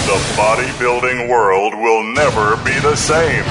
The bodybuilding world will never be the same.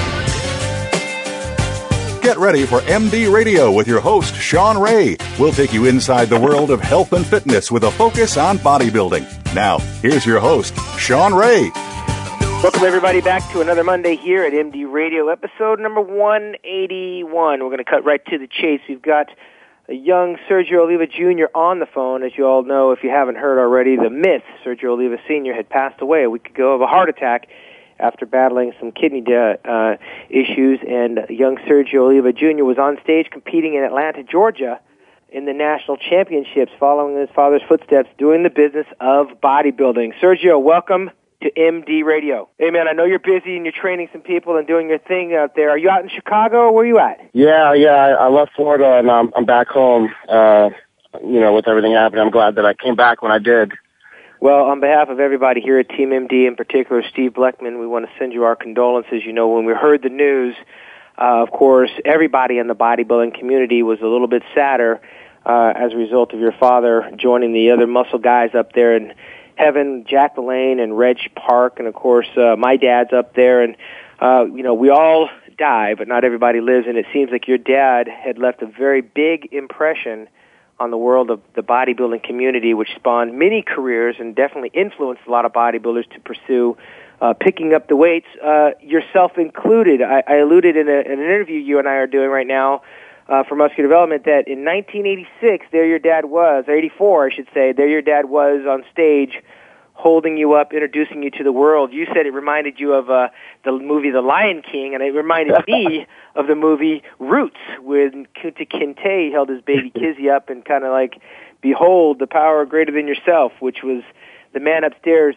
Get ready for MD Radio with your host, Sean Ray. We'll take you inside the world of health and fitness with a focus on bodybuilding. Now, here's your host, Sean Ray. Welcome, everybody, back to another Monday here at MD Radio, episode number 181. We're going to cut right to the chase. We've got a young Sergio Oliva Jr. on the phone. As you all know, if you haven't heard already, the myth, Sergio Oliva Sr., had passed away a week ago of a heart attack after battling some kidney issues. And young Sergio Oliva Jr. was on stage competing in Atlanta, Georgia, in the national championships, following his father's footsteps, doing the business of bodybuilding. Sergio, welcome to MD Radio. Hey, man, I know you're busy and you're training some people and doing your thing out there. Are you out in Chicago or where are you at? Yeah, I left Florida and I'm back home, with everything happening. I'm glad that I came back when I did. Well, on behalf of everybody here at Team MD, in particular Steve Bleckman, we want to send you our condolences. You know, when we heard the news, of course, everybody in the bodybuilding community was a little bit sadder as a result of your father joining the other muscle guys up there in Heaven, Jack LaLanne, and Reg Park, and of course, my dad's up there, and, we all die, but not everybody lives, and it seems like your dad had left a very big impression on the world of the bodybuilding community, which spawned many careers and definitely influenced a lot of bodybuilders to pursue picking up the weights, yourself included. I alluded in an interview you and I are doing right now for Muscular Development that in 1986, there your dad was, or 84, I should say, there your dad was on stage holding you up, introducing you to the world. You said it reminded you of the movie The Lion King, and it reminded me of the movie Roots, when Kunta Kinte held his baby Kizzy up and kind of like, behold, the power greater than yourself, which was the man upstairs.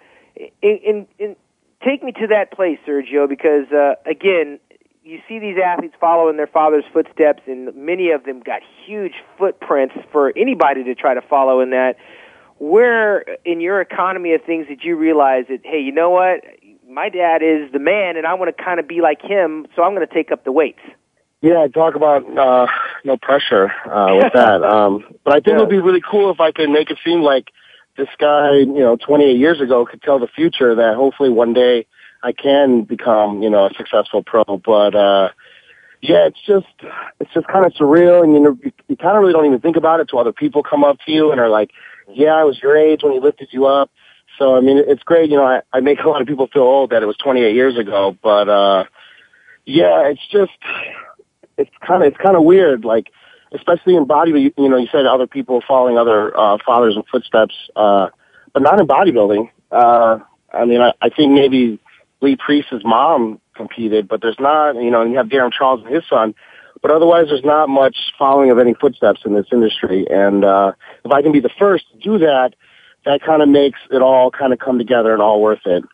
Take me to that place, Sergio, because, again, you see these athletes follow in their father's footsteps, and many of them got huge footprints for anybody to try to follow in that. Where in your economy of things did you realize that, hey, you know what, my dad is the man, and I want to kind of be like him, so I'm going to take up the weights? Yeah, talk about no pressure with that. But I think it would be really cool if I could make it seem like this guy, 28 years ago could tell the future that hopefully one day I can become, a successful pro. But, it's just kind of surreal. And, you kind of really don't even think about it till other people come up to you and are like, yeah, I was your age when he lifted you up. So, I mean, it's great. I make a lot of people feel old that it was 28 years ago. But, it's kind of weird. Like, especially in bodybuilding, you said other people following other, fathers and footsteps, but not in bodybuilding. I think maybe Lee Priest's mom competed, but there's not, and you have Darren Charles and his son, but otherwise there's not much following of any footsteps in this industry. And if I can be the first to do that, that kind of makes it all kind of come together and all worth it.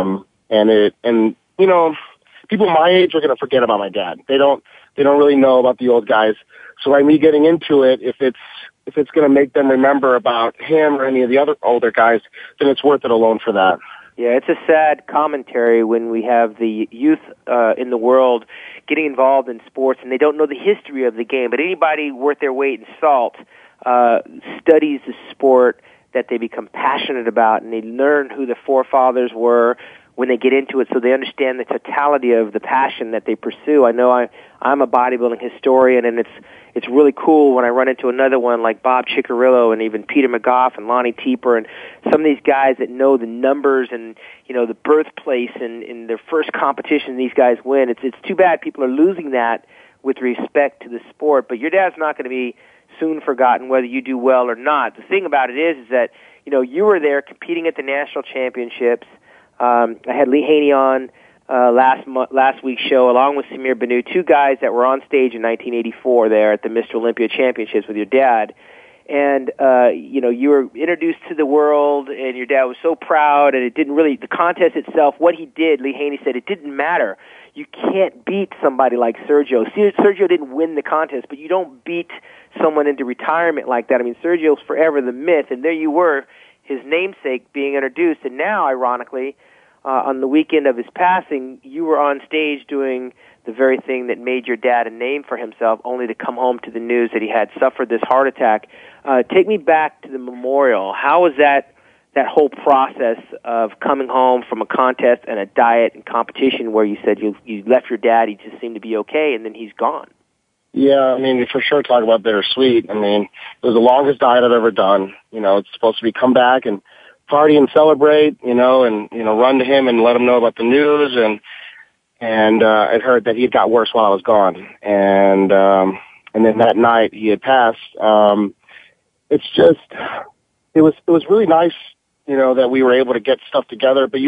People my age are going to forget about my dad. They don't really know about the old guys. So like me getting into it, if it's going to make them remember about him or any of the other older guys, then it's worth it alone for that. Yeah, it's a sad commentary when we have the youth in the world getting involved in sports and they don't know the history of the game. But anybody worth their weight in salt studies the sport that they become passionate about, and they learn who the forefathers were when they get into it, so they understand the totality of the passion that they pursue. I know I'm a bodybuilding historian, and it's really cool when I run into another one like Bob Ciccarello and even Peter McGough and Lonnie Tieper and some of these guys that know the numbers and, the birthplace and in their first competition these guys win. It's too bad people are losing that with respect to the sport, but your dad's not going to be soon forgotten whether you do well or not. The thing about it is that, you were there competing at the national championships. I had Lee Haney on last week's show, along with Samir Banu, two guys that were on stage in 1984 there at the Mr. Olympia Championships with your dad. And, you were introduced to the world, and your dad was so proud, and it didn't really, the contest itself, what he did, Lee Haney said, it didn't matter. You can't beat somebody like Sergio. Sergio didn't win the contest, but you don't beat someone into retirement like that. I mean, Sergio's forever the myth, and there you were, his namesake being introduced. And now, ironically, on the weekend of his passing, you were on stage doing the very thing that made your dad a name for himself, only to come home to the news that he had suffered this heart attack. Take me back to the memorial. How was that that whole process of coming home from a contest and a diet and competition where you said you left your dad, he just seemed to be okay, and then he's gone. Yeah, I mean, for sure, talk about bittersweet. I mean, it was the longest diet I've ever done. You know, it's supposed to be come back and party and celebrate, and, run to him and let him know about the news. And I'd heard that he had got worse while I was gone. And then that night he had passed. It's just, it was really nice, that we were able to get stuff together. But, me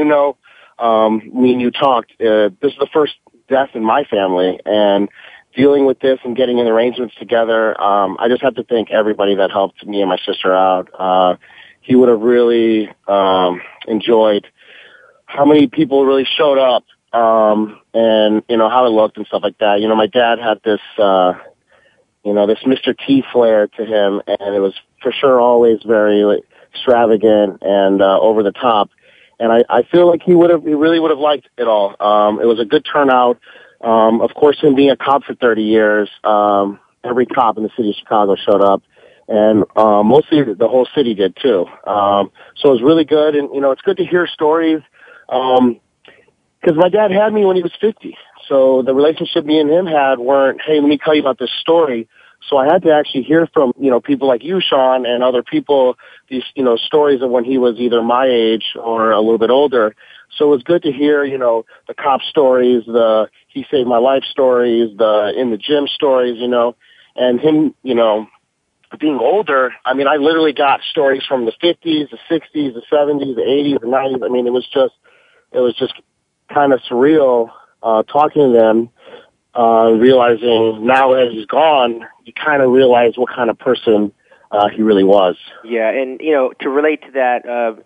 and you talked, this is the first death in my family, and dealing with this and getting in arrangements together, I just have to thank everybody that helped me and my sister out. He would have really enjoyed how many people really showed up, and, how it looked and stuff like that. My dad had this, this Mr. T flair to him, and it was for sure always very extravagant and over the top. And I feel like he really would have liked it all. It was a good turnout. Of course, him being a cop for 30 years, every cop in the city of Chicago showed up, and mostly the whole city did too. So it was really good, and it's good to hear stories. Because my dad had me when he was 50, so the relationship me and him had weren't, hey, let me tell you about this story. So I had to actually hear from, people like you, Sean, and other people, these, stories of when he was either my age or a little bit older. So it was good to hear, the cop stories, the he saved my life stories, the in the gym stories, and him, being older. I mean, I literally got stories from the 50s, the 60s, the 70s, the 80s, the 90s. I mean, it was just kind of surreal, talking to them. Realizing now as he's gone, you kind of realize what kind of person he really was. Yeah, and to relate to that,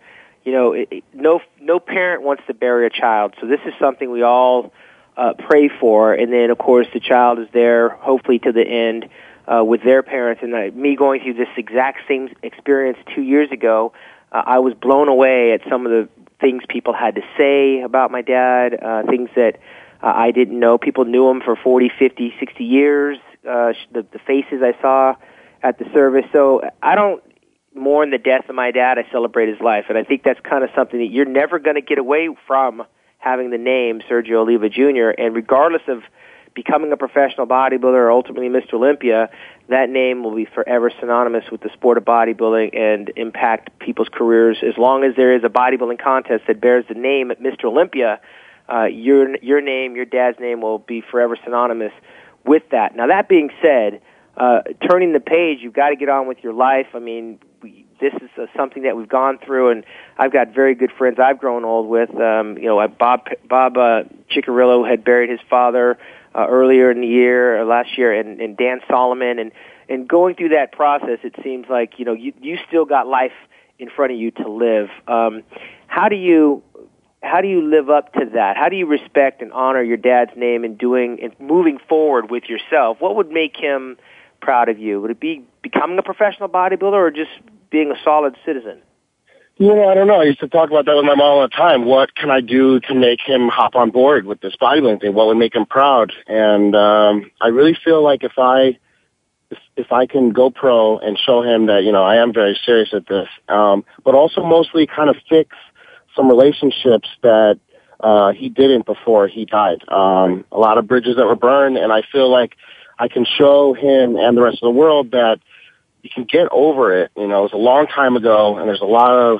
no parent wants to bury a child, so this is something we all pray for. And then, of course, the child is there, hopefully to the end, with their parents. And me going through this exact same experience 2 years ago, I was blown away at some of the things people had to say about my dad, things that I didn't know. People knew him for 40, 50, 60 years, the faces I saw at the service. So I don't mourn the death of my dad. I celebrate his life. And I think that's kind of something that you're never going to get away from, having the name Sergio Oliva Jr. And regardless of becoming a professional bodybuilder or ultimately Mr. Olympia, that name will be forever synonymous with the sport of bodybuilding and impact people's careers. As long as there is a bodybuilding contest that bears the name Mr. Olympia, your name, your dad's name will be forever synonymous with that. Now, that being said, turning the page, you've got to get on with your life. I mean, this is something that we've gone through, and I've got very good friends I've grown old with. Bob Ciccarillo had buried his father earlier in the year, last year, and Dan Solomon, and going through that process, it seems like you still got life in front of you to live. How do you live up to that? How do you respect and honor your dad's name and moving forward with yourself? What would make him proud of you? Would it be becoming a professional bodybuilder or just being a solid citizen? I don't know. I used to talk about that with my mom all the time. What can I do to make him hop on board with this bodybuilding thing? What would make him proud? And I really feel like if I can go pro and show him that, I am very serious at this, but also mostly kind of fix some relationships that he didn't before he died. A lot of bridges that were burned, and I feel like I can show him and the rest of the world that you can get over it. It was a long time ago, and there's a lot of,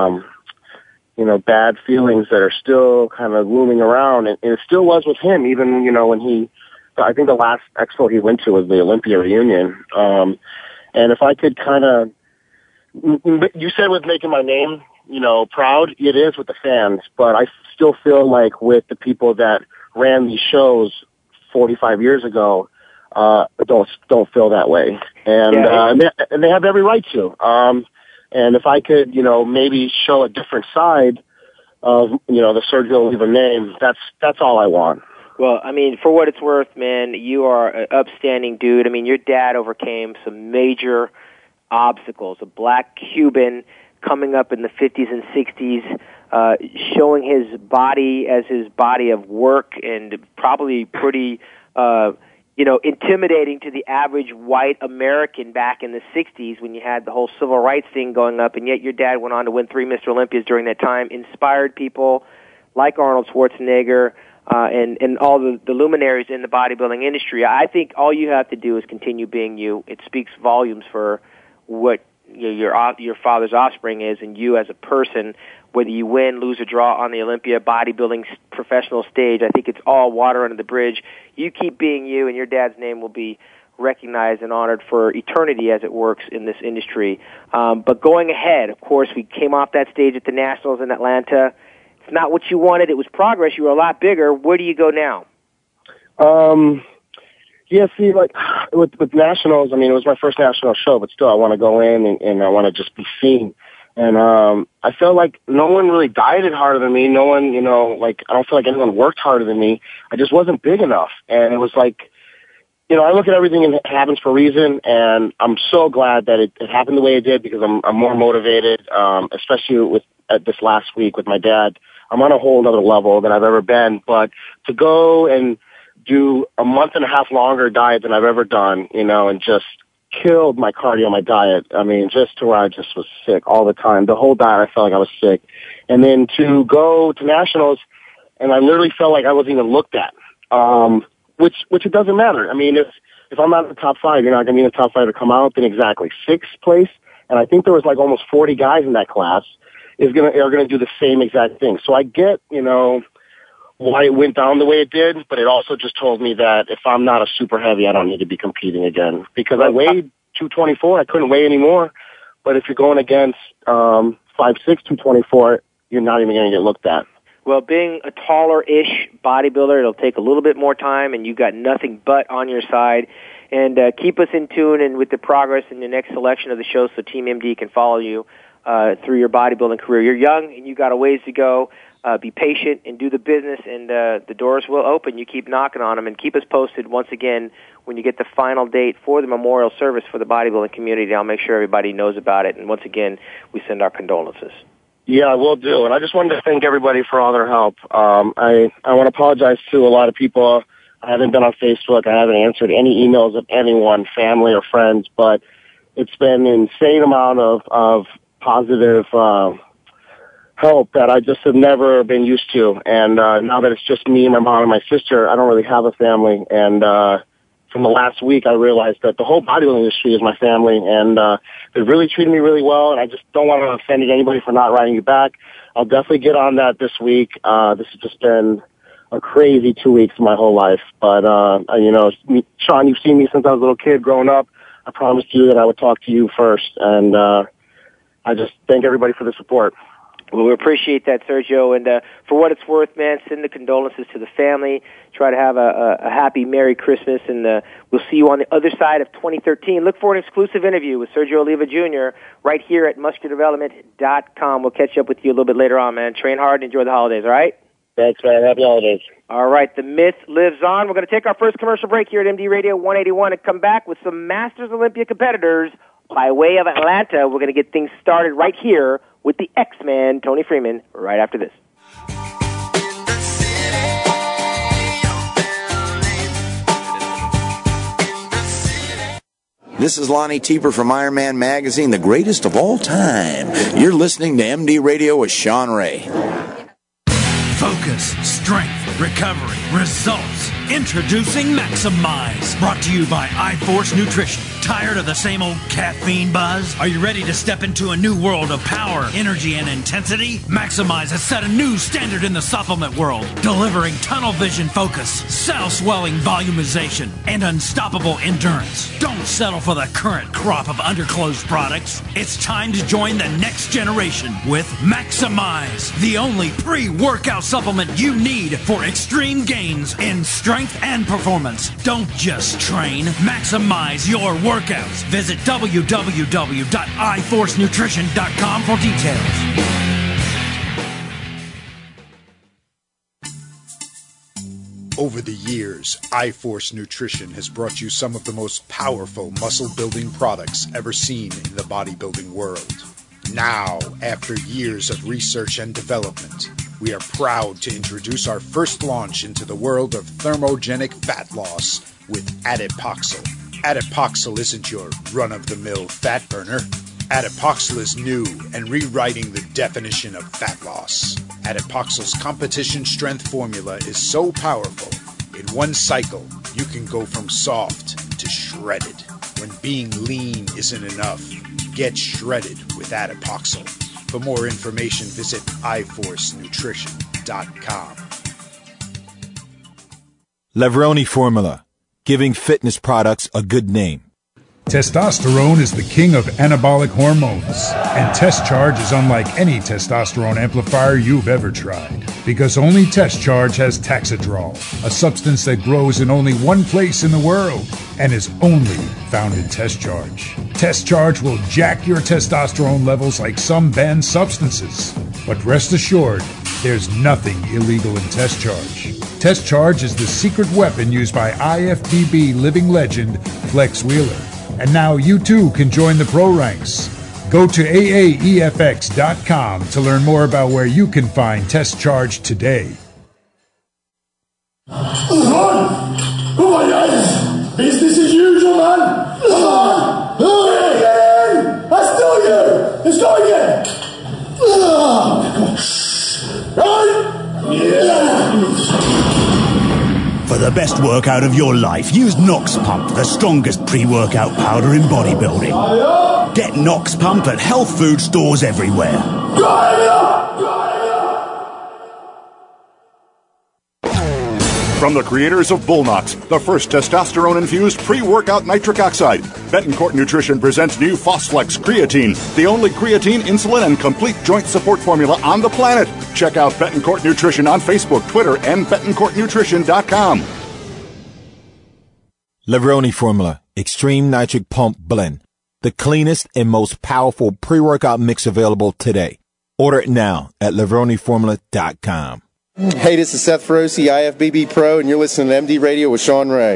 bad feelings that are still kind of looming around, and it still was with him, even, when I think the last expo he went to was the Olympia reunion. And if I could kind of, you said with making my name, proud, it is with the fans, but I still feel like with the people that ran these shows 45 years ago, don't feel that way. And, and they have every right to. And if I could, maybe show a different side of, the Sergio Oliva name, that's all I want. Well, I mean, for what it's worth, man, you are an upstanding dude. I mean, your dad overcame some major obstacles. A black Cuban coming up in the 50s and 60s, showing his body as his body of work and probably pretty, intimidating to the average white American back in the 60s when you had the whole civil rights thing going up, and yet your dad went on to win 3 Mr. Olympias during that time, inspired people like Arnold Schwarzenegger and all the luminaries in the bodybuilding industry. I think all you have to do is continue being you. It speaks volumes for what your father's offspring is and you as a person. Whether you win, lose, or draw on the Olympia bodybuilding professional stage, I think it's all water under the bridge. You keep being you, and your dad's name will be recognized and honored for eternity as it works in this industry. But going ahead, of course, we came off that stage at the Nationals in Atlanta. It's not what you wanted. It was progress. You were a lot bigger. Where do you go now? Yeah, see, like, with Nationals, I mean, it was my first national show, but still I want to go in and I want to just be seen. And I felt like no one really dieted harder than me. No one, I don't feel like anyone worked harder than me. I just wasn't big enough. And it was like, I look at everything and it happens for a reason, and I'm so glad that it happened the way it did because I'm more motivated, especially with this last week with my dad. I'm on a whole other level than I've ever been. But to go and do a month and a half longer diet than I've ever done, and just killed my cardio, my diet. I mean, just to where I just was sick all the time. The whole diet, I felt like I was sick. And then to go to Nationals, and I literally felt like I wasn't even looked at, which it doesn't matter. I mean, if I'm not in the top 5, you're not going to be in the top 5 to come out, then exactly. 6th place, and I think there was like almost 40 guys in that class, are going to do the same exact thing. So I get, why it went down the way it did, but it also just told me that if I'm not a super heavy, I don't need to be competing again. Because I weighed 224, I couldn't weigh anymore. But if you're going against 5'6", 224, you're not even going to get looked at. Well, being a taller-ish bodybuilder, it'll take a little bit more time, and you got nothing but on your side. And keep us in tune and with the progress in the next selection of the show so Team MD can follow you through your bodybuilding career. You're young, and you got a ways to go. Be patient and do the business, and the doors will open. You keep knocking on them, and keep us posted once again when you get the final date for the memorial service for the bodybuilding community. I'll make sure everybody knows about it, and once again, we send our condolences. Yeah, I will do, and I just wanted to thank everybody for all their help. I want to apologize to a lot of people. I haven't been on Facebook. I haven't answered any emails of anyone, family or friends, but it's been an insane amount of positive help that I just have never been used to. And now that it's just me, my mom, and my sister, I don't really have a family. And from the last week, I realized that the whole bodybuilding industry is my family, and they've really treated me really well, and I just don't want to offend anybody for not writing you back. I'll definitely get on that this week. This has just been a crazy 2 weeks of my whole life. But, Sean, you've seen me since I was a little kid growing up. I promised you that I would talk to you first, and I just thank everybody for the support. Well, we appreciate that, Sergio, and for what it's worth, man, send the condolences to the family. Try to have a happy, Merry Christmas, and we'll see you on the other side of 2013. Look for an exclusive interview with Sergio Oliva Jr. right here at musculardevelopment.com. We'll catch up with you a little bit later on, man. Train hard and enjoy the holidays, all right? Thanks, man. Happy holidays. All right, the myth lives on. We're going to take our first commercial break here at MD Radio 181 and come back with some Masters Olympia competitors by way of Atlanta. We're going to get things started right here with the X-Man, Tony Freeman, right after this. This is Lonnie Tieper from Iron Man Magazine, the greatest of all time. You're listening to MD Radio with Sean Ray. Focus, strength, recovery, results. Introducing Maximize. Brought to you by iForce Nutrition. Tired of the same old caffeine buzz? Are you ready to step into a new world of power, energy, and intensity? Maximize has set a new standard in the supplement world, delivering tunnel vision focus, cell swelling volumization, and unstoppable endurance. Don't settle for the current crop of underclothes products. It's time to join the next generation with Maximize, the only pre-workout supplement you need for extreme gains in strength and performance. Don't just train, maximize your workouts. Visit www.iforcenutrition.com for details. Over the years, iForce Nutrition has brought you some of the most powerful muscle-building products ever seen in the bodybuilding world. Now, after years of research and development, we are proud to introduce our first launch into the world of thermogenic fat loss with Adipoxyl. Adipoxyl isn't your run-of-the-mill fat burner. Adipoxyl is new and rewriting the definition of fat loss. Adipoxyl's competition strength formula is so powerful, in one cycle, you can go from soft to shredded. When being lean isn't enough, get shredded with Adipoxyl. For more information, visit iForceNutrition.com. Levroni Formula, giving fitness products a good name. Testosterone is the king of anabolic hormones, and Test Charge is unlike any testosterone amplifier you've ever tried, because only Test Charge has Taxidrol, a substance that grows in only one place in the world and is only found in Test Charge. Test Charge will jack your testosterone levels like some banned substances, but rest assured, there's nothing illegal in Test Charge. Test Charge is the secret weapon used by IFBB living legend Flex Wheeler. And now you too can join the pro ranks. Go to AAEFX.com to learn more about where you can find Test Charge today. Come on! Oh my God! Business as usual, man! Come on! Get in! That's still you! Let's go again! Right? Yeah! For the best workout of your life, use Nox Pump, the strongest pre-workout powder in bodybuilding. Get Nox Pump at health food stores everywhere. From the creators of Bullnox, the first testosterone-infused pre-workout nitric oxide, Betancourt Nutrition presents new Phosflex Creatine, the only creatine, insulin, and complete joint support formula on the planet. Check out Betancourt Nutrition on Facebook, Twitter, and BetancourtNutrition.com. Levroni Formula, Extreme Nitric Pump Blend, the cleanest and most powerful pre-workout mix available today. Order it now at LevroniFormula.com. Hey, this is Seth Feroce, IFBB Pro, and you're listening to MD Radio with Sean Ray.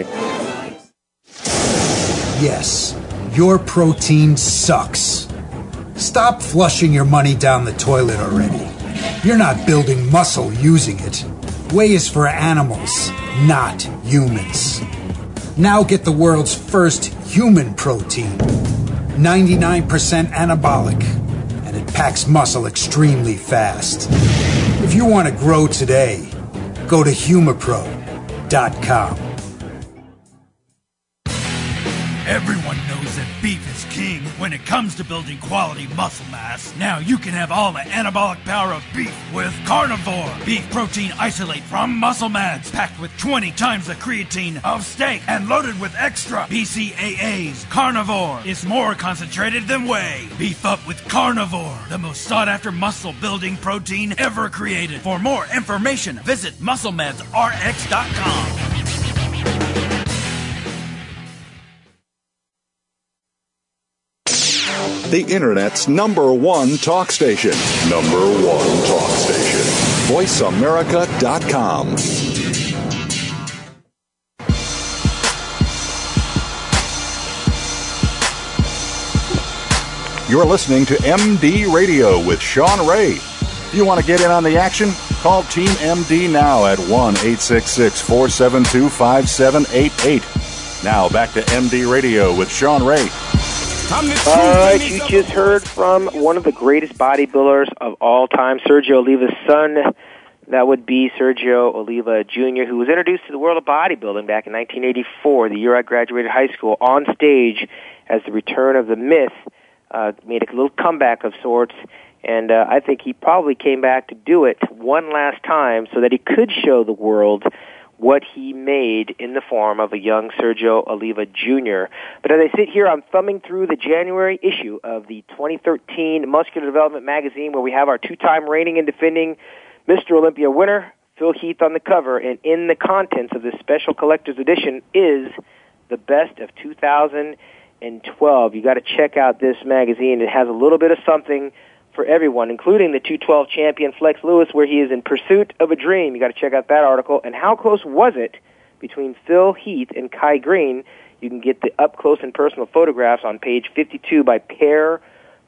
Yes, your protein sucks. Stop flushing your money down the toilet already. You're not building muscle using it. Whey is for animals, not humans. Now get the world's first human protein. 99% anabolic, and it packs muscle extremely fast. If you want to grow today, go to humapro.com. Everyone knows that beef is king when it comes to building quality muscle mass. Now you can have all the anabolic power of beef with Carnivore. Beef protein isolate from Muscle Mads, packed with 20 times the creatine of steak and loaded with extra BCAAs. Carnivore is more concentrated than whey. Beef up with Carnivore, the most sought-after muscle-building protein ever created. For more information, visit MuscleMadsRx.com. The Internet's #1 talk station. #1 talk station. VoiceAmerica.com. You're listening to MD Radio with Sean Ray. You want to get in on the action? Call Team MD now at 1-866-472-5788. Now back to MD Radio with Sean Ray. All right, you just heard from one of the greatest bodybuilders of all time, Sergio Oliva's son. That would be Sergio Oliva Jr., who was introduced to the world of bodybuilding back in 1984, the year I graduated high school, on stage as the return of the Myth. Made a little comeback of sorts, and I think he probably came back to do it one last time so that he could show the world what he made in the form of a young Sergio Oliva Jr. But as I sit here, I'm thumbing through the January issue of the 2013 Muscular Development magazine, where we have our two-time reigning and defending Mr. Olympia winner, Phil Heath, on the cover, and in the contents of this special collector's edition is the best of 2012. You got to check out this magazine. It has a little bit of something for everyone, including the 212 champion Flex Lewis, where he is in pursuit of a dream. You got to check out that article. And how close was it between Phil Heath and Kai Green? You can get the up-close and personal photographs on page 52 by Per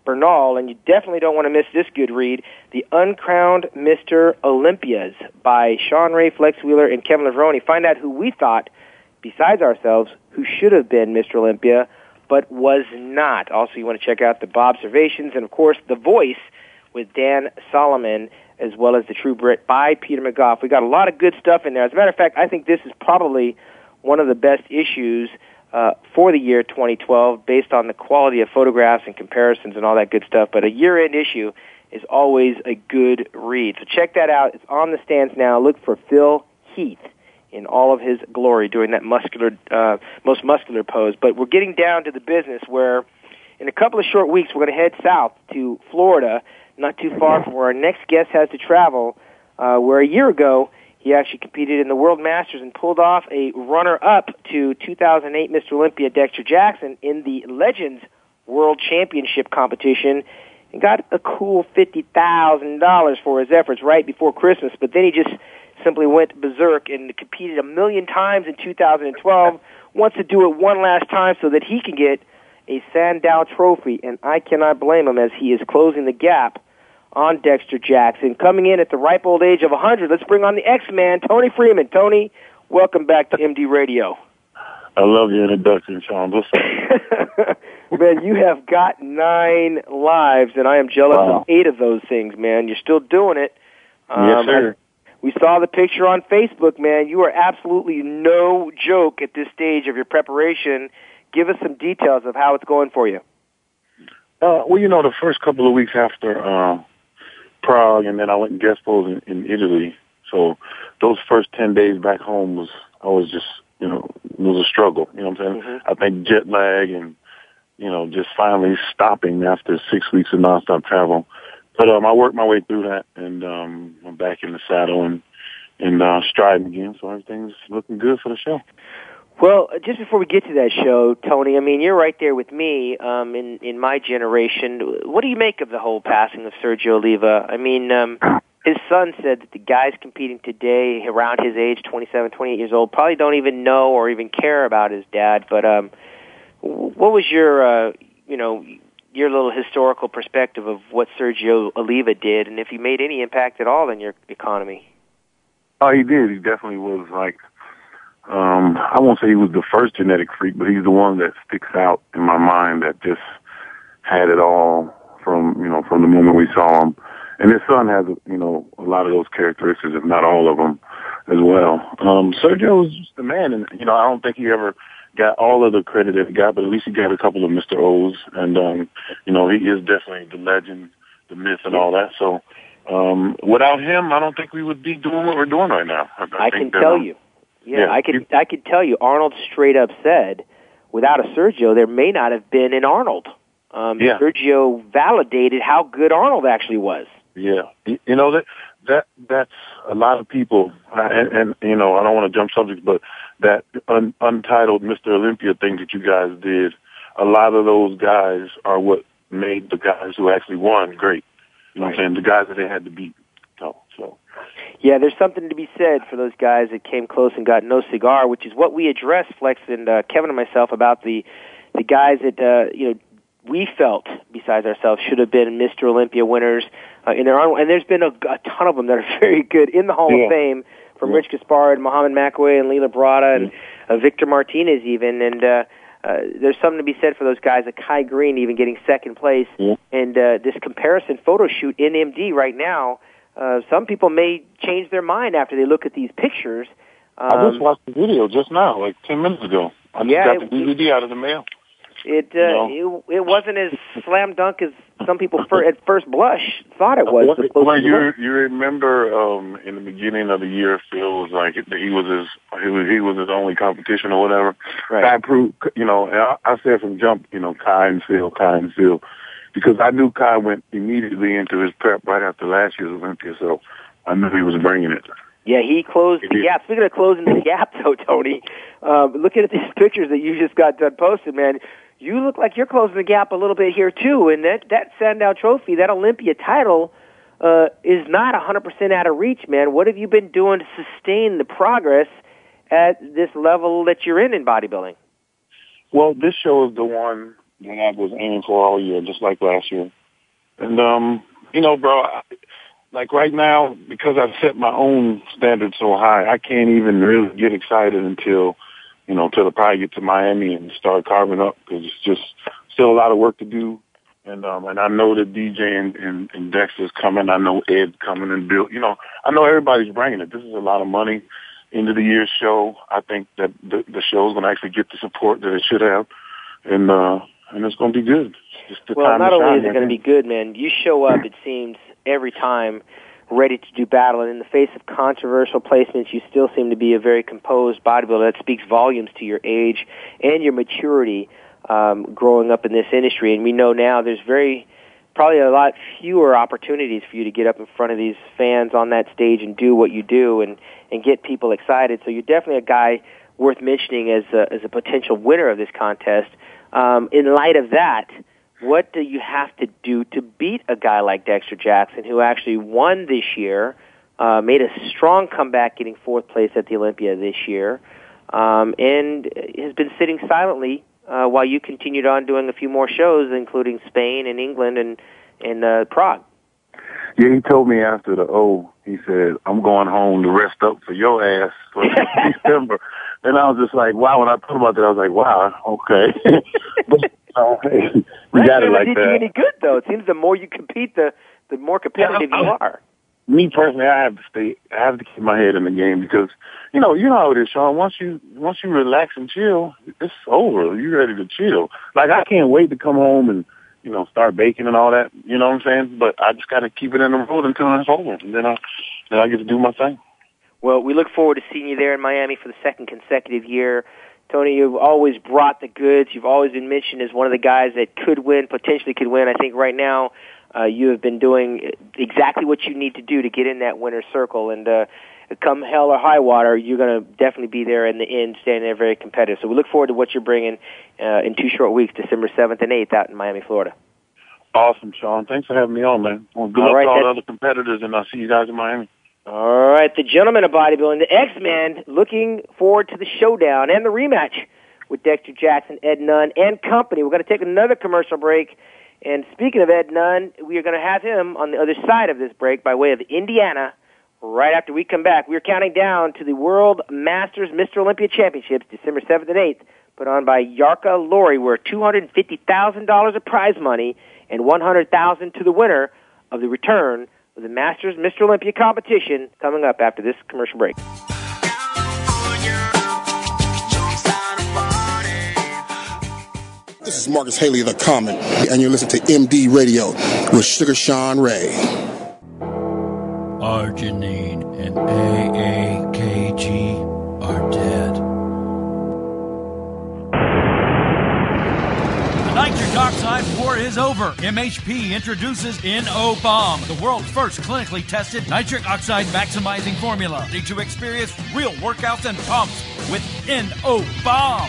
Bernal, and you definitely don't want to miss this good read, The Uncrowned Mr. Olympias by Sean Ray, Flex Wheeler, and Kevin Levrone. Find out who we thought, besides ourselves, who should have been Mr. Olympia, but was not. Also, you want to check out the Bobservations and, of course, The Voice with Dan Solomon, as well as The True Brit by Peter McGough. We got a lot of good stuff in there. As a matter of fact, I think this is probably one of the best issues for the year 2012, based on the quality of photographs and comparisons and all that good stuff. But a year-end issue is always a good read. So check that out. It's on the stands now. Look for Phil Heath in all of his glory doing that most muscular pose. But we're getting down to the business where in a couple of short weeks we're going to head south to Florida, not too far from where our next guest has to travel, where a year ago he actually competed in the World Masters and pulled off a runner-up to 2008 Mr. Olympia Dexter Jackson in the Legends World Championship competition and got a cool $50,000 for his efforts right before Christmas. But then he just simply went berserk and competed 1,000,000 times in 2012, wants to do it one last time so that he can get a Sandow Trophy, and I cannot blame him as he is closing the gap on Dexter Jackson. Coming in at the ripe old age of 100, let's bring on the X-Man, Tony Freeman. Tony, welcome back to MD Radio. I love your introduction, Sean. What's up? Man, you have got 9 lives, and I am jealous of 8 of those things, man. You're still doing it. Yes, sir. We saw the picture on Facebook, man. You are absolutely no joke at this stage of your preparation. Give us some details of how it's going for you. Well, you know, the first couple of weeks after Prague, and then I went and guest posed in Italy. So those first 10 days back home was a struggle. You know what I'm saying? Mm-hmm. I think jet lag and, you know, just finally stopping after 6 weeks of nonstop travel. But I worked my way through that, and I'm back in the saddle and striding again. So everything's looking good for the show. Well, just before we get to that show, Tony, I mean, you're right there with me in my generation. What do you make of the whole passing of Sergio Oliva? I mean, his son said that the guys competing today around his age, 27, 28 years old, probably don't even know or even care about his dad. But what was your little historical perspective of what Sergio Oliva did, and if he made any impact at all in your economy? Oh, he did. He definitely was like, I won't say he was the first genetic freak, but he's the one that sticks out in my mind that just had it all from the moment we saw him. And his son has, a lot of those characteristics, if not all of them, as well. Sergio was just the man, and, I don't think he ever got all of the credit that he got, but at least he got a couple of Mr. O's, and, he is definitely the legend, the myth, and all that. So, without him, I don't think we would be doing what we're doing right now. I can tell you. Yeah, I could tell you. Arnold straight up said, without a Sergio, there may not have been an Arnold. Sergio validated how good Arnold actually was. Yeah, that's a lot of people, and I don't want to jump subjects, but that untitled Mr. Olympia thing that you guys did, a lot of those guys are what made the guys who actually won great. You know what I'm saying? The guys that they had to beat. So. Yeah, there's something to be said for those guys that came close and got no cigar, which is what we addressed, Flex and Kevin and myself, about the guys that we felt, besides ourselves, should have been Mr. Olympia winners in their own. And there's been a ton of them that are very good in the Hall of Fame, from Rich Gaspard and Muhammad Makwe and Lila Barada and Victor Martinez even. And there's something to be said for those guys, like Kai Green even getting second place. And this comparison photo shoot in MD right now, some people may change their mind after they look at these pictures. I just watched the video just now, like 10 minutes ago. I just got the DVD out of the mail. It wasn't as slam dunk as some people at first blush thought it was. Well, you remember in the beginning of the year, Phil was like he was his only competition or whatever. Right. I proved, and I said from jump, Kai and Phil, because I knew Kai went immediately into his prep right after last year's Olympia, so I knew he was bringing it. Yeah, he closed the gap. Speaking of closing the gap, though, Tony, looking at these pictures that you just got done posted, man, you look like you're closing the gap a little bit here, too. And that Sandow Trophy, that Olympia title, is not 100% out of reach, man. What have you been doing to sustain the progress at this level that you're in bodybuilding? Well, this show is the one that I was aiming for all year, just like last year. And, you know, bro, like right now, because I've set my own standards so high, I can't even really get excited until I probably get to Miami and start carving up, because it's just still a lot of work to do. And I know that DJ and Dexter's coming. I know Ed coming and Bill. You know, I know everybody's bringing it. This is a lot of money into the year's show. I think that the show is going to actually get the support that it should have, and it's going to be good. Well, not only is it going to be good, man, you show up, it seems, every time ready to do battle, and in the face of controversial placements, you still seem to be a very composed bodybuilder. That speaks volumes to your age and your maturity growing up in this industry. And we know now there's probably a lot fewer opportunities for you to get up in front of these fans on that stage and do what you do and get people excited. So you're definitely a guy worth mentioning as a potential winner of this contest. In light of that, what do you have to do to beat a guy like Dexter Jackson, who actually won this year, made a strong comeback getting fourth place at the Olympia this year, and has been sitting silently while you continued on doing a few more shows, including Spain and England and Prague? Yeah, he told me after the he said, I'm going home to rest up for your ass for December. And I was just like, wow, when I thought about that, I was like, wow, okay. But, you got it like that. Any good, though? It seems the more you compete, the more competitive you are. Me personally, I have to keep my head in the game, because, you know how it is, Sean. Once you relax and chill, it's over. You're ready to chill. Like, I can't wait to come home and, start baking and all that. You know what I'm saying? But I just got to keep it in the road until it's over, and then I get to do my thing. Well, we look forward to seeing you there in Miami for the second consecutive year. Tony, you've always brought the goods. You've always been mentioned as one of the guys that could win, potentially could win. I think right now you have been doing exactly what you need to do to get in that winner's circle. And come hell or high water, you're going to definitely be there in the end, standing there very competitive. So we look forward to what you're bringing in 2 short weeks, December 7th and 8th out in Miami, Florida. Awesome, Sean. Thanks for having me on, man. Well, good luck to all the other competitors, and I'll see you guys in Miami. All right, the gentleman of bodybuilding, the X-Man, looking forward to the showdown and the rematch with Dexter Jackson, Ed Nunn, and company. We're going to take another commercial break. And speaking of Ed Nunn, we are going to have him on the other side of this break by way of Indiana right after we come back. We're counting down to the World Masters Mr. Olympia Championships, December 7th and 8th, put on by Yarka Lori, where $250,000 of prize money and $100,000 to the winner of the return of the Masters Mr. Olympia competition coming up after this commercial break. This is Marcus Haley of The Comment, and you're listening to MD Radio with Sugar Sean Ray. Arginine and AAKG are dead. The nitric oxide war is over. MHP introduces N-O-Bomb, the world's first clinically tested nitric oxide maximizing formula. Ready to experience real workouts and pumps with N-O-Bomb.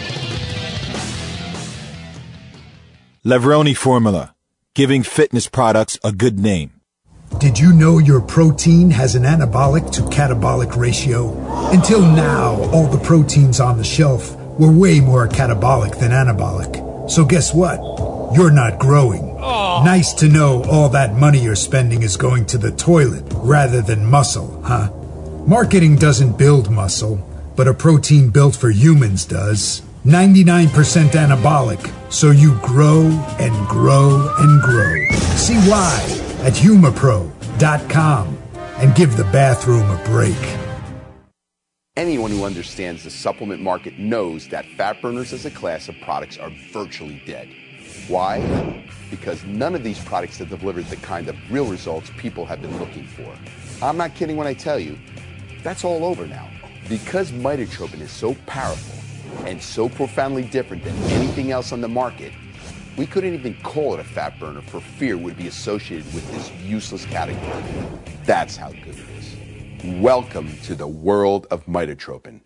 Levroni Formula, giving fitness products a good name. Did you know your protein has an anabolic to catabolic ratio? Until now, all the proteins on the shelf were way more catabolic than anabolic. So guess what? You're not growing. Nice to know all that money you're spending is going to the toilet rather than muscle, huh? Marketing doesn't build muscle, but a protein built for humans does. 99% anabolic, so you grow and grow and grow. See why at humapro.com and give the bathroom a break. Anyone who understands the supplement market knows that fat burners as a class of products are virtually dead. Why? Because none of these products have delivered the kind of real results people have been looking for. I'm not kidding when I tell you, that's all over now. Because mitotropin is so powerful and so profoundly different than anything else on the market, we couldn't even call it a fat burner for fear it would be associated with this useless category. That's how good it is. Welcome to the world of mitotropin.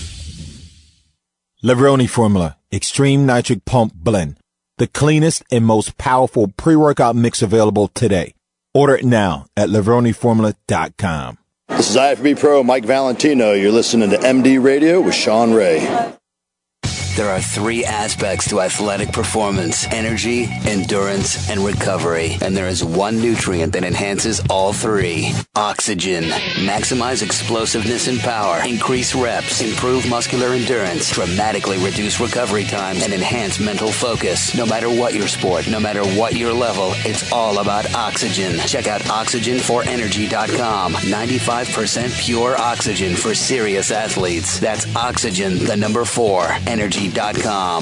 Levroni Formula, Extreme Nitric Pump Blend, the cleanest and most powerful pre-workout mix available today. Order it now at levroniformula.com. This is IFBB Pro Mike Valentino. You're listening to MD Radio with Sean Ray. There are 3 aspects to athletic performance: energy, endurance, and recovery. And there is one nutrient that enhances all 3: oxygen. Maximize explosiveness and power, increase reps, improve muscular endurance, dramatically reduce recovery times, and enhance mental focus. No matter what your sport, no matter what your level, it's all about oxygen. Check out oxygenforenergy.com. 95% pure oxygen for serious athletes. That's oxygen, the number 4, energy.com.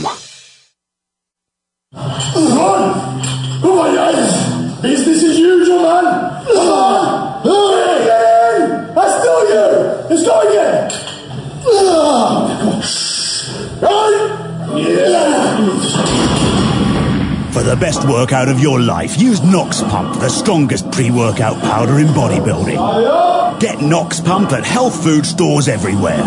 Come on, guys. Business as usual, man. Come on. Get in. I still you. Let's go again. Right? Yeah. For the best workout of your life, use Nox Pump, the strongest pre-workout powder in bodybuilding. Get Nox Pump at health food stores everywhere.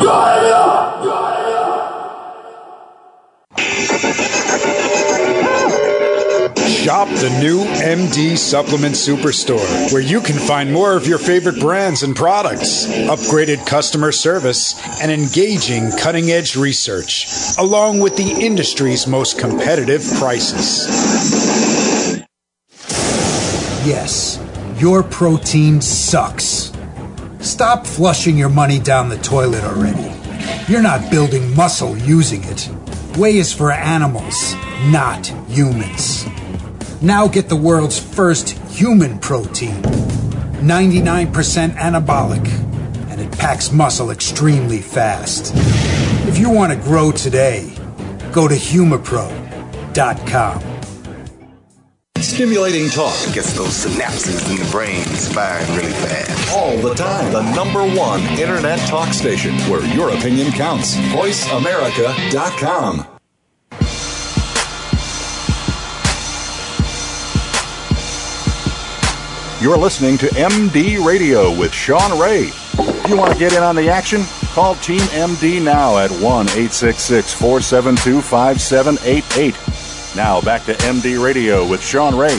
Shop the new MD Supplement Superstore, where you can find more of your favorite brands and products, upgraded customer service, and engaging cutting-edge research, along with the industry's most competitive prices. Yes, your protein sucks. Stop flushing your money down the toilet already. You're not building muscle using it. Whey is for animals, not humans. Now get the world's first human protein. 99% anabolic, and it packs muscle extremely fast. If you want to grow today, go to humapro.com. Stimulating talk gets those synapses in the brain firing really fast. All the time. The #1 internet talk station where your opinion counts. VoiceAmerica.com. You're listening to MD Radio with Sean Ray. If you want to get in on the action, call Team MD now at 1-866-472-5788. Now back to MD Radio with Sean Ray.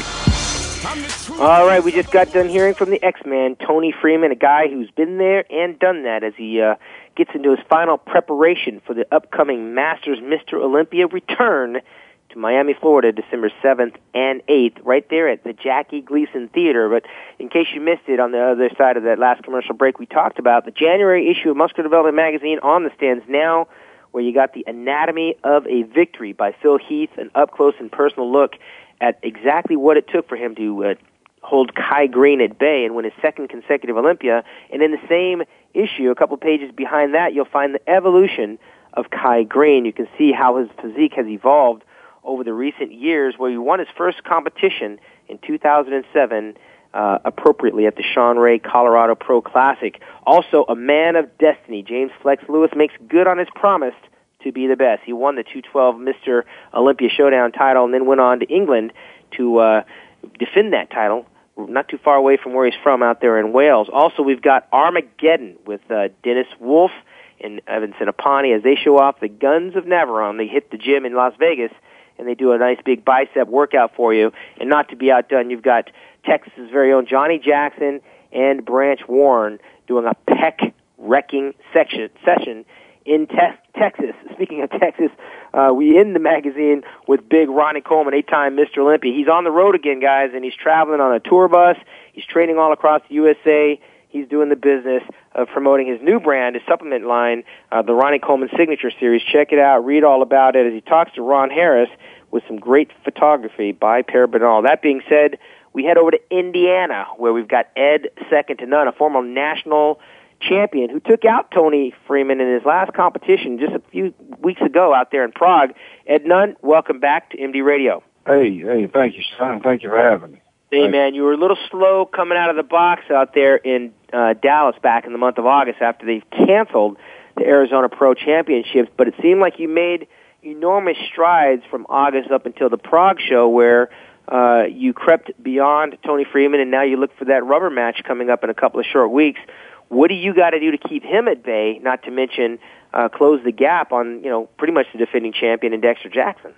All right, we just got done hearing from the X-Man, Tony Freeman, a guy who's been there and done that as he gets into his final preparation for the upcoming Masters Mr. Olympia return to Miami, Florida, December 7th and 8th, right there at the Jackie Gleason Theater. But in case you missed it, on the other side of that last commercial break, we talked about the January issue of Muscular Development Magazine on the stands now, where you got the Anatomy of a Victory by Phil Heath, an up-close and personal look at exactly what it took for him to hold Kai Green at bay and win his second consecutive Olympia. And in the same issue, a couple pages behind that, you'll find the evolution of Kai Green. You can see how his physique has evolved over the recent years, where he won his first competition in 2007, appropriately at the Sean Ray Colorado Pro Classic. Also, a man of destiny, James Flex Lewis, makes good on his promise to be the best. He won the 212 Mr. Olympia Showdown title and then went on to England to defend that title, not too far away from where he's from out there in Wales. Also, we've got Armageddon with Dennis Wolf and Evan Sinapani as they show off the Guns of Navarone. They hit the gym in Las Vegas, and they do a nice big bicep workout for you. And not to be outdone, you've got Texas's very own Johnny Jackson and Branch Warren doing a pec-wrecking session in Texas. Speaking of Texas, we end the magazine with big Ronnie Coleman, 8-time Mr. Olympia. He's on the road again, guys, and he's traveling on a tour bus. He's training all across the USA. He's doing the business of promoting his new brand, his supplement line, the Ronnie Coleman Signature Series. Check it out. Read all about it as he talks to Ron Harris with some great photography by Per Bernal. That being said, we head over to Indiana, where we've got Ed Second to None, a former national champion who took out Tony Freeman in his last competition just a few weeks ago out there in Prague. Ed Nunn, welcome back to MD Radio. Hey, thank you, son. Thank you for having me. Hey, man, you were a little slow coming out of the box out there in Dallas back in the month of August after they canceled the Arizona Pro Championships, but it seemed like you made enormous strides from August up until the Prague show, where you crept beyond Tony Freeman, and now you look for that rubber match coming up in a couple of short weeks. What do you got to do to keep him at bay, not to mention close the gap on, pretty much the defending champion in Dexter Jackson?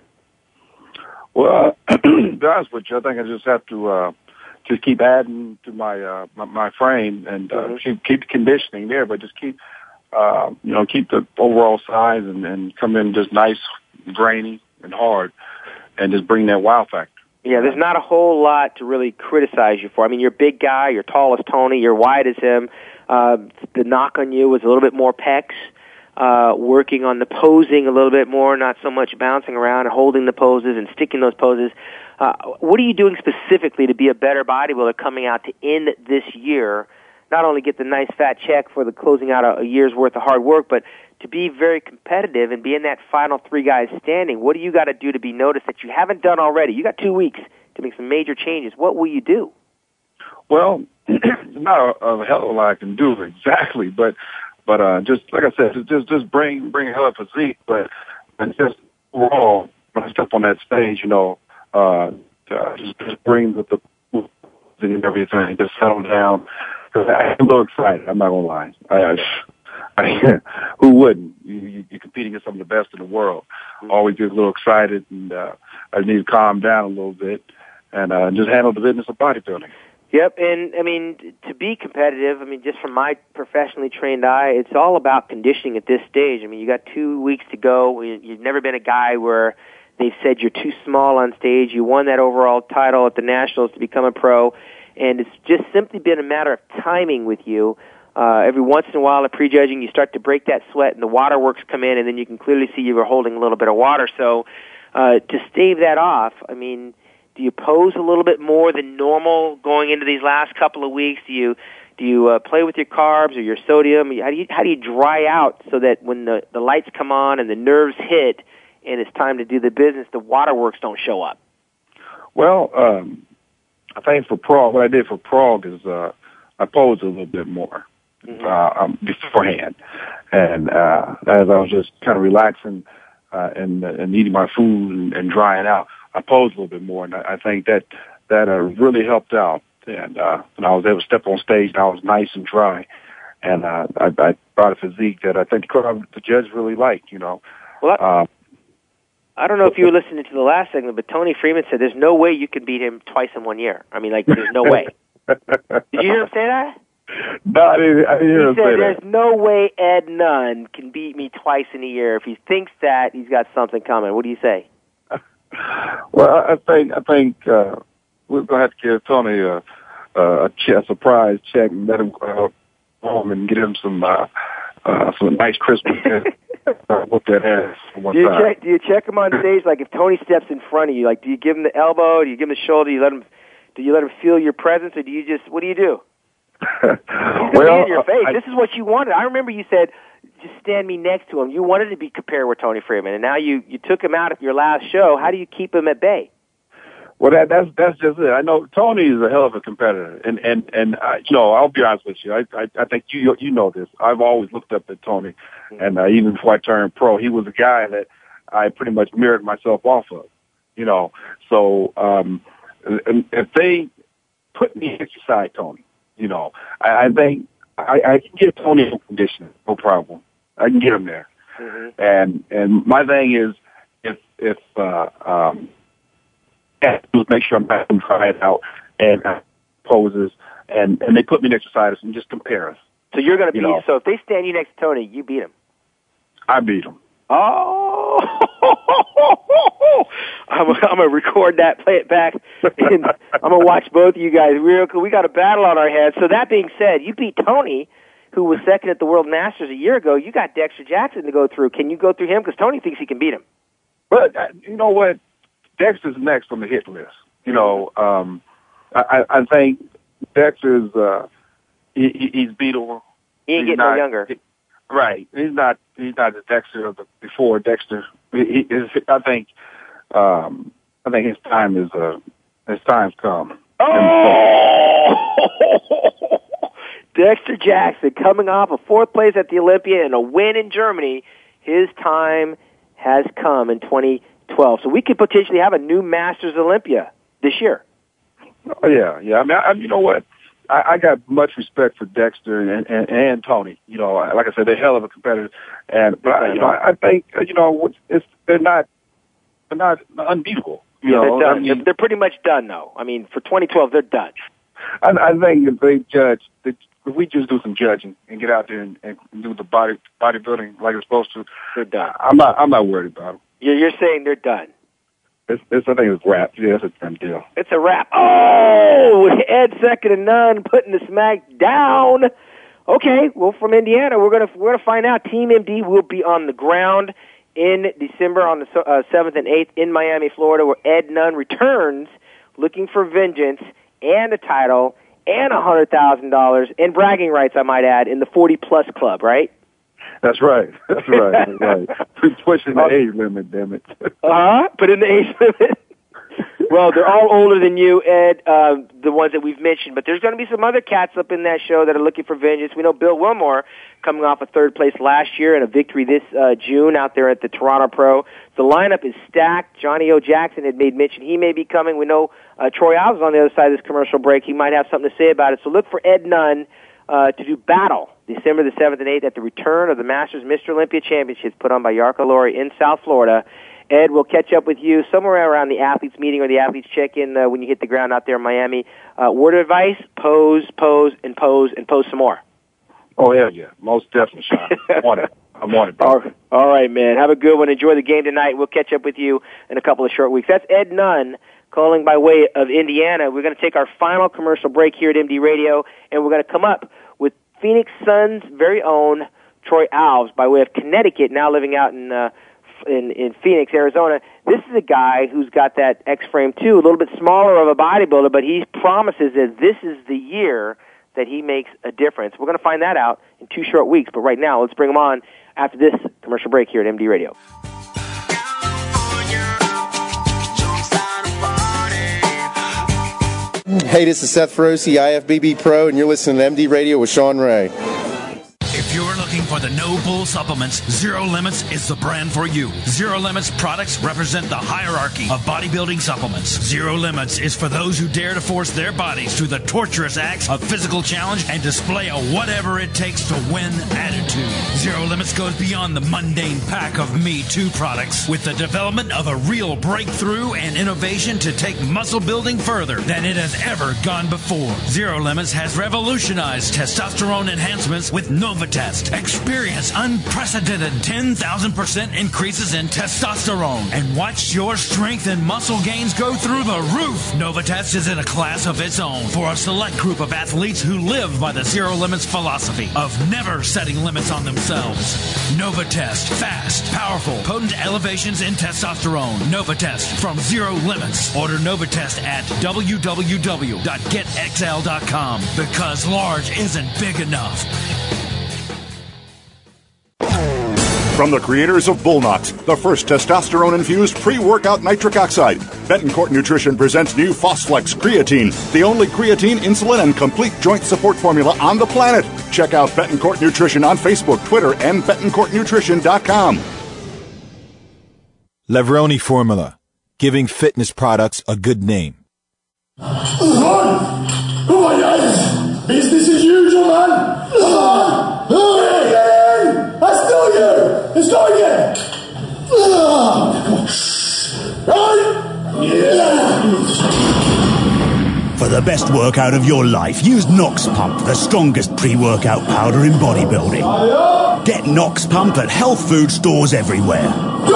Well, to be honest with you, I think I just have to just keep adding to my my frame and keep the conditioning there, but just keep keep the overall size and come in just nice grainy and hard, and just bring that wow factor. Yeah, there's not a whole lot to really criticize you for. I mean, you're a big guy, you're tall as Tony, you're wide as him. The knock on you was a little bit more pecs, working on the posing a little bit more, not so much bouncing around and holding the poses and sticking those poses. What are you doing specifically to be a better bodybuilder coming out to end this year? Not only get the nice fat check for the closing out a year's worth of hard work, but to be very competitive and be in that final 3 guys standing. What do you got to do to be noticed that you haven't done already? You got 2 weeks to make some major changes. What will you do? Well, not a hell of a lot I can do exactly, but just like I said, just bring a hell of a physique, but just overall when I step on that stage, just bring the and everything, just settle down. Because I'm a little excited. I'm not gonna lie. Who wouldn't? You're competing against some of the best in the world. Always get a little excited, and I need to calm down a little bit and just handle the business of bodybuilding. Yep, and I mean, to be competitive, I mean, just from my professionally trained eye, it's all about conditioning at this stage. I mean, you got 2 weeks to go. You've never been a guy where they've said you're too small on stage. You won that overall title at the Nationals to become a pro, and it's just simply been a matter of timing with you. Every once in a while at prejudging, you start to break that sweat, and the waterworks come in, and then you can clearly see you were holding a little bit of water. So to stave that off, I mean, do you pose a little bit more than normal going into these last couple of weeks? Do you play with your carbs or your sodium? How do you dry out so that when the lights come on and the nerves hit and it's time to do the business, the waterworks don't show up? Well, I think for Prague, what I did for Prague is I posed a little bit more beforehand, and as I was just kind of relaxing and eating my food and drying out, I posed a little bit more, and I think that really helped out. And I was able to step on stage, and I was nice and dry, and I brought a physique that I think the judge really liked. Well, I don't know if you were listening to the last segment, but Tony Freeman said there's no way you can beat him twice in 1 year. I mean, like, there's no way. Did you hear him say that? No, I didn't hear him say that. He said there's no way Ed Nunn can beat me twice in a year. If he thinks that, he's got something coming. What do you say? Well, I think we're gonna have to give Tony a surprise check and let him go home and get him some nice Christmas whoop that ass one time. Do you check him on stage? Like if Tony steps in front of you, like do you give him the elbow? Do you give him the shoulder? Do you let him feel your presence, or do you just what do you do? He's gonna be in your face. This is what you wanted. I remember you said, just stand me next to him. You wanted to be compared with Tony Freeman, and now you took him out at your last show. How do you keep him at bay? Well, that's just it. I know Tony is a hell of a competitor, and I'll be honest with you. I think you know this. I've always looked up at Tony, and even before I turned pro, he was a guy that I pretty much mirrored myself off of. So and if they put me beside Tony, I think I can get Tony in conditioning, no problem. I can get him there. Mm-hmm. And my thing is, if make sure I'm back and try it out and poses, and they put me next to us and just compare us. So you're going to beat. So if they stand you next to Tony, you beat him. I beat him. Oh, I'm gonna record that, play it back, and I'm gonna watch both of you guys real quick. We got a battle on our hands. So that being said, you beat Tony, who was second at the World Masters a year ago. You got Dexter Jackson to go through. Can you go through him? Because Tony thinks he can beat him. But you know what? Dexter's next on the hit list. I think Dexter's he's beatable. He ain't getting no younger. Right. He's not the Dexter of before Dexter. I think his time's come. Oh! Dexter Jackson coming off a 4th place at the Olympia and a win in Germany. His time has come in 2012. So we could potentially have a new Masters Olympia this year. Oh, yeah. I mean, you know what? I got much respect for Dexter and Tony. Like I said, they're hell of a competitor. But I think they're not unbeatable. They're done. They're pretty much done, though. I mean, for 2012, they're done. I think if they judge, if we just do some judging and get out there and do the bodybuilding like it's supposed to, they're done. I'm not worried about them. You're saying they're done. I think it's wrapped. Yeah, it's a done deal. It's a wrap. Oh, Ed second and none, putting the smack down. Okay, well, from Indiana, we're gonna find out. Team MD will be on the ground in December on the 7th and 8th in Miami, Florida, where Ed Nunn returns, looking for vengeance and a title and $100,000 and bragging rights, I might add, in the 40-plus club. Right? That's right. That's right. That's right. We're pushing the age limit, damn it. Put in the age limit. Well, they're all older than you, Ed, the ones that we've mentioned, but there's going to be some other cats up in that show that are looking for vengeance. We know Bill Wilmore coming off a third place last year and a victory this June out there at the Toronto Pro. The lineup is stacked. Johnny O. Jackson had made mention he may be coming. We know Troy Alves on the other side of this commercial break. He might have something to say about it. So look for Ed Nunn to do battle December the 7th and 8th at the return of the Masters Mr. Olympia Championships put on by Yarka Lori in South Florida. Ed, we'll catch up with you somewhere around the athletes meeting or the athletes check-in when you hit the ground out there in Miami. Word of advice, pose, and pose some more. Oh, hell yeah. Most definitely, Sean. I'm on it, bro. All right, man. Have a good one. Enjoy the game tonight. We'll catch up with you in a couple of short weeks. That's Ed Nunn calling by way of Indiana. We're going to take our final commercial break here at MD Radio, and we're going to come up with Phoenix Suns' very own Troy Alves by way of Connecticut, now living out in Phoenix, Arizona. This is a guy who's got that X-frame too, a little bit smaller of a bodybuilder, but he promises that this is the year that he makes a difference. We're going to find that out in 2 short weeks, but right now, let's bring him on after this commercial break here at MD Radio. Hey, this is Seth Feroce, IFBB Pro, and you're listening to MD Radio with Sean Ray. If you're looking for the No Bull supplements, Zero Limits is the brand for you. Zero Limits products represent the hierarchy of bodybuilding supplements. Zero Limits is for those who dare to force their bodies through the torturous acts of physical challenge and display a whatever it takes to win attitude. Zero Limits goes beyond the mundane pack of Me Too products with the development of a real breakthrough and innovation to take muscle building further than it has ever gone before. Zero Limits has revolutionized testosterone enhancements with Novatest. Experience unprecedented 10,000% increases in testosterone and watch your strength and muscle gains go through the roof. Novatest is in a class of its own for a select group of athletes who live by the Zero Limits philosophy of never setting limits on themselves. Novatest. Fast, powerful, potent elevations in testosterone. Novatest from Zero Limits. Order Novatest at www.getxl.com because large isn't big enough. From the creators of Bullnox, the first testosterone-infused pre-workout nitric oxide, Betancourt Nutrition presents new Phosflex Creatine, the only creatine, insulin, and complete joint support formula on the planet. Check out Betancourt Nutrition on Facebook, Twitter, and BetancourtNutrition.com. Levroni Formula, giving fitness products a good name. Business as usual, man. Come on. Get in. I still you. Let's go again. Right? Yeah. For the best workout of your life, use Nox Pump, the strongest pre-workout powder in bodybuilding. Get Nox Pump at health food stores everywhere.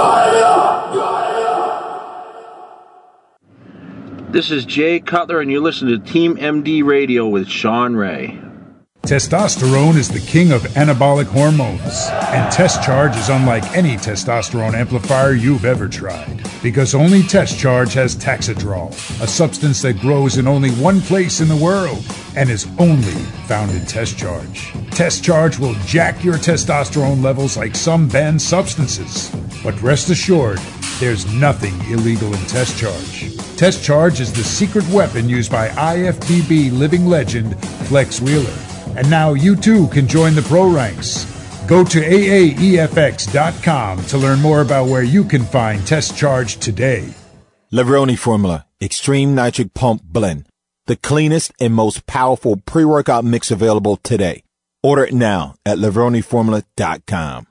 This is Jay Cutler, and you're listening to Team MD Radio with Sean Ray. Testosterone is the king of anabolic hormones, and Test Charge is unlike any testosterone amplifier you've ever tried, because only Test Charge has Taxidrol, a substance that grows in only one place in the world and is only found in Test Charge. Test Charge will jack your testosterone levels like some banned substances, but rest assured, there's nothing illegal in Test Charge. Test Charge is the secret weapon used by IFBB living legend Flex Wheeler. And now you too can join the pro ranks. Go to AAEFX.com to learn more about where you can find Test Charge today. Levroni Formula, Extreme Nitric Pump Blend, the cleanest and most powerful pre-workout mix available today. Order it now at LevroniFormula.com.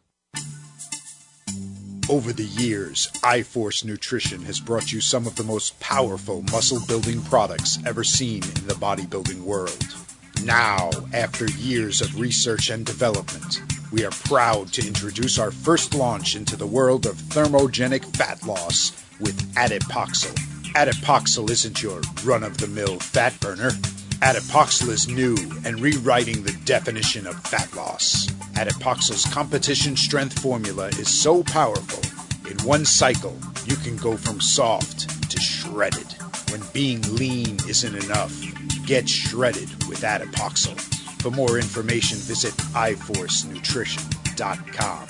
Over the years, iForce Nutrition has brought you some of the most powerful muscle-building products ever seen in the bodybuilding world. Now, after years of research and development, we are proud to introduce our first launch into the world of thermogenic fat loss with Adipoxyl. Adipoxyl isn't your run-of-the-mill fat burner. Adipoxyl is new and rewriting the definition of fat loss. Adipoxyl's competition strength formula is so powerful, in one cycle, you can go from soft to shredded. When being lean isn't enough, get shredded with Adipoxyl. For more information, visit iForceNutrition.com.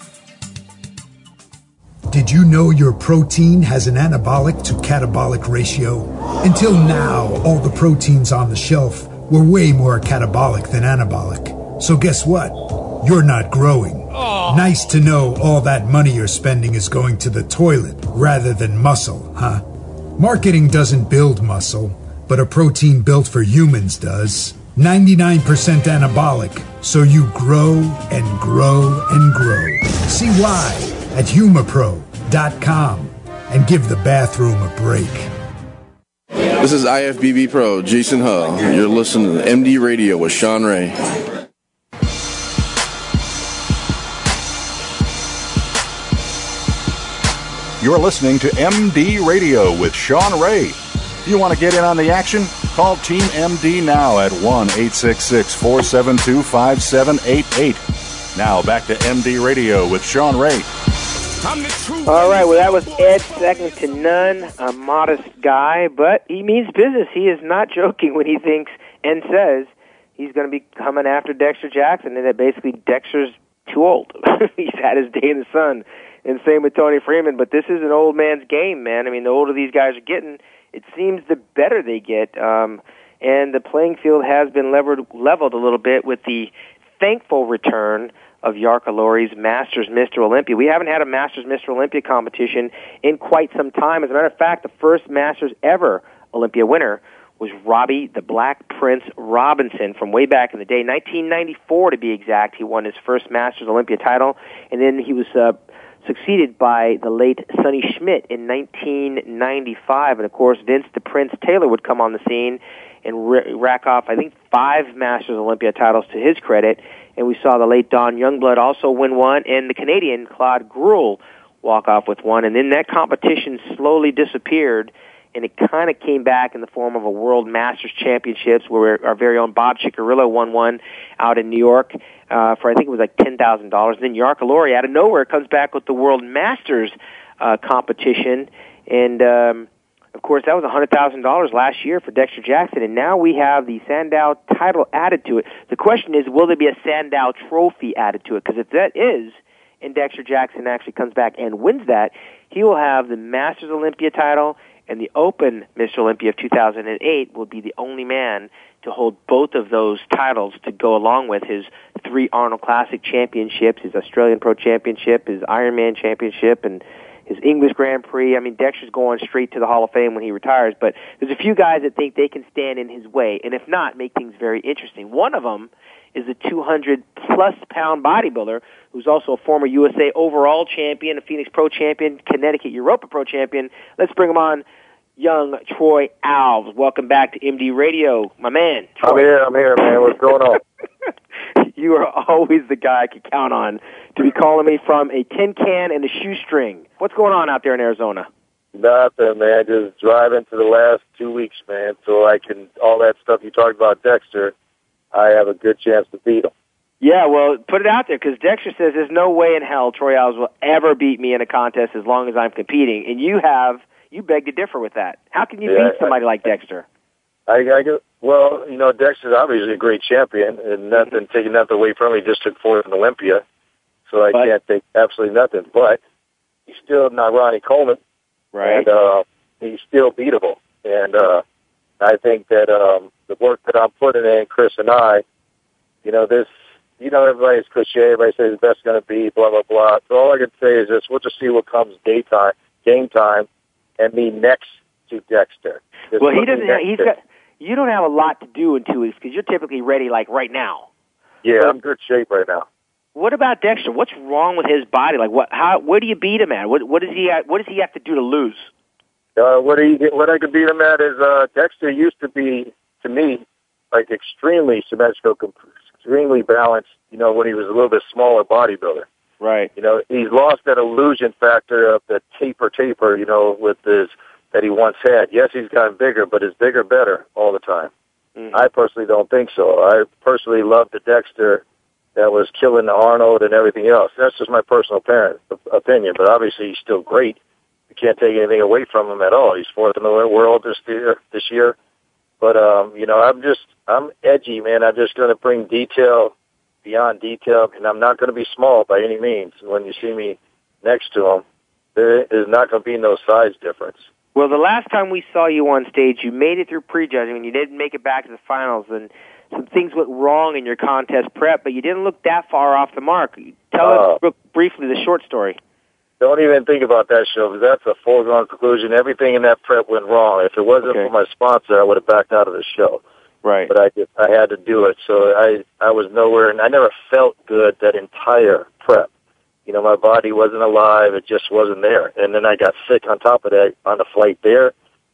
Did you know your protein has an anabolic to catabolic ratio? Until now, all the proteins on the shelf were way more catabolic than anabolic. So guess what? You're not growing. Nice to know all that money you're spending is going to the toilet rather than muscle, huh? Marketing doesn't build muscle, but a protein built for humans does. 99% anabolic, so you grow and grow and grow. See why at humapro.com and give the bathroom a break. This is IFBB Pro, Jason Hull. You're listening to MD Radio with Sean Ray. You're listening to MD Radio with Sean Ray. If you want to get in on the action, call Team MD now at 1-866-472-5788. Now back to MD Radio with Sean Ray. All right, well, that was Ed, second to none, a modest guy, but he means business. He is not joking when he thinks and says he's going to be coming after Dexter Jackson, and that basically Dexter's too old. He's had his day in the sun. And same with Tony Freeman, but this is an old man's game, man. I mean, the older these guys are getting, it seems the better they get. And the playing field has been leveled a little bit with the thankful return of Jarkko Lori's Masters Mr. Olympia. We haven't had a Masters Mr. Olympia competition in quite some time. As a matter of fact, the first Masters ever Olympia winner was Robbie the Black Prince Robinson from way back in the day, 1994 to be exact. He won his first Masters Olympia title, and then he was succeeded by the late Sonny Schmidt in 1995. And, of course, Vince the Prince Taylor would come on the scene and rack off, I think, 5 Masters Olympia titles to his credit. And we saw the late Don Youngblood also win one, and the Canadian Claude Gruel walk off with one. And then that competition slowly disappeared, and it kind of came back in the form of a World Masters Championships where our very own Bob Ciccarello won one out in New York for, I think it was like $10,000. Then Jarkko Lori, out of nowhere, comes back with the World Masters competition. And, of course, that was $100,000 last year for Dexter Jackson. And now we have the Sandow title added to it. The question is, will there be a Sandow trophy added to it? Because if that is, and Dexter Jackson actually comes back and wins that, he will have the Masters Olympia title, and the Open Mr. Olympia of 2008 will be the only man to hold both of those titles to go along with his 3 Arnold Classic championships, his Australian Pro Championship, his Ironman Championship, and his English Grand Prix. I mean, Dexter's going straight to the Hall of Fame when he retires, but there's a few guys that think they can stand in his way, and if not, make things very interesting. One of them is a 200-plus pound bodybuilder who's also a former USA overall champion, a Phoenix Pro champion, Connecticut Europa Pro champion. Let's bring him on, young Troy Alves. Welcome back to MD Radio, my man. Troy. I'm here, man. What's going on? You are always the guy I can count on to be calling me from a tin can and a shoestring. What's going on out there in Arizona? Nothing, man. Just driving for the last 2 weeks, man, so I can, all that stuff you talked about Dexter, I have a good chance to beat him. Yeah, well, put it out there, because Dexter says there's no way in hell Troy Alves will ever beat me in a contest as long as I'm competing, and you beg to differ with that. How can you beat somebody like Dexter? Well, you know, Dexter's obviously a great champion, and taking nothing away from him. He just took 4th in Olympia, so I can't take absolutely nothing. But he's still not Ronnie Coleman, right? And he's still beatable. And I think that the work that I'm putting in, Chris and I, everybody's cliche. Everybody says the best going to be blah blah blah. So all I can say is this: we'll just see what comes game time, and me next to Dexter. Well, he doesn't. You don't have a lot to do in 2 weeks because you're typically ready, like right now. Yeah, I'm in good shape right now. What about Dexter? What's wrong with his body? Like, where do you beat him at? What does he have to do to lose? What I could beat him at is Dexter used to be, to me, like extremely extremely balanced, when he was a little bit smaller bodybuilder. Right. He's lost that illusion factor of the taper, with his that he once had. Yes, he's gotten bigger, but is bigger better all the time? Mm-hmm. I personally don't think so. I personally love the Dexter that was killing the Arnold and everything else. That's just my personal opinion, but obviously he's still great. You can't take anything away from him at all. He's fourth in the world this year. But, I'm edgy, man. I'm just going to bring detail beyond detail, and I'm not going to be small by any means. When you see me next to him, there is not going to be no size difference. Well, the last time we saw you on stage, you made it through prejudging, and you didn't make it back to the finals, and some things went wrong in your contest prep, but you didn't look that far off the mark. Tell us briefly the short story. Don't even think about that show, because that's a foregone conclusion. Everything in that prep went wrong. If it wasn't for my sponsor, I would have backed out of the show. Right. But I had to do it, so I was nowhere, and I never felt good that entire prep. My body wasn't alive. It just wasn't there. And then I got sick on top of that on the flight there,